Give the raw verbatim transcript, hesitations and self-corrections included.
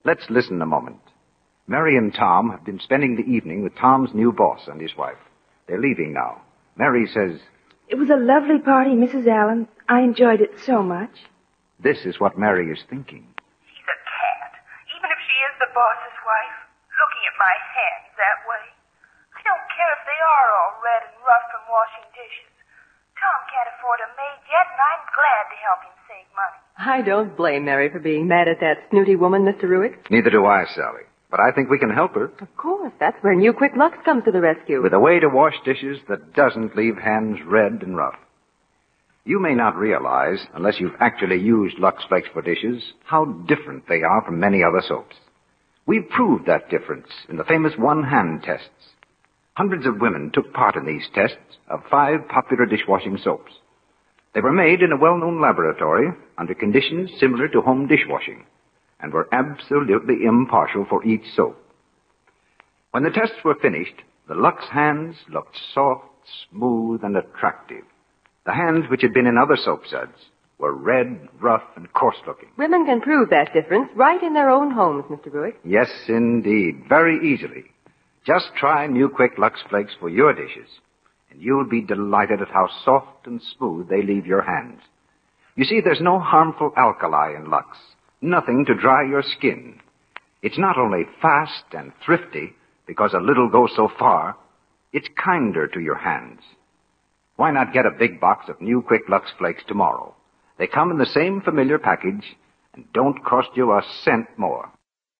Let's listen a moment. Mary and Tom have been spending the evening with Tom's new boss and his wife. They're leaving now. Mary says, "It was a lovely party, Missus Allen. I enjoyed it so much." This is what Mary is thinking. She's a cat, even if she is the boss's wife, looking at my hands that way. I don't care if they are all red and rough from washing dishes. Tom can't afford a maid yet, and I'm glad to help him save money. I don't blame Mary for being mad at that snooty woman, Mister Ruick. Neither do I, Sally. But I think we can help her. Of course. That's where New Quick Lux comes to the rescue. With a way to wash dishes that doesn't leave hands red and rough. You may not realize, unless you've actually used Lux Flakes for dishes, how different they are from many other soaps. We've proved that difference in the famous one-hand tests. Hundreds of women took part in these tests of five popular dishwashing soaps. They were made in a well-known laboratory under conditions similar to home dishwashing and were absolutely impartial for each soap. When the tests were finished, the Lux hands looked soft, smooth, and attractive. The hands which had been in other soap suds were red, rough, and coarse-looking. Women can prove that difference right in their own homes, Mister Ruick. Yes, indeed. Very easily. Just try New Quick Lux Flakes for your dishes, and you'll be delighted at how soft and smooth they leave your hands. You see, there's no harmful alkali in Lux. Nothing to dry your skin. It's not only fast and thrifty, because a little goes so far, it's kinder to your hands. Why not get a big box of New Quick Lux Flakes tomorrow? They come in the same familiar package and don't cost you a cent more.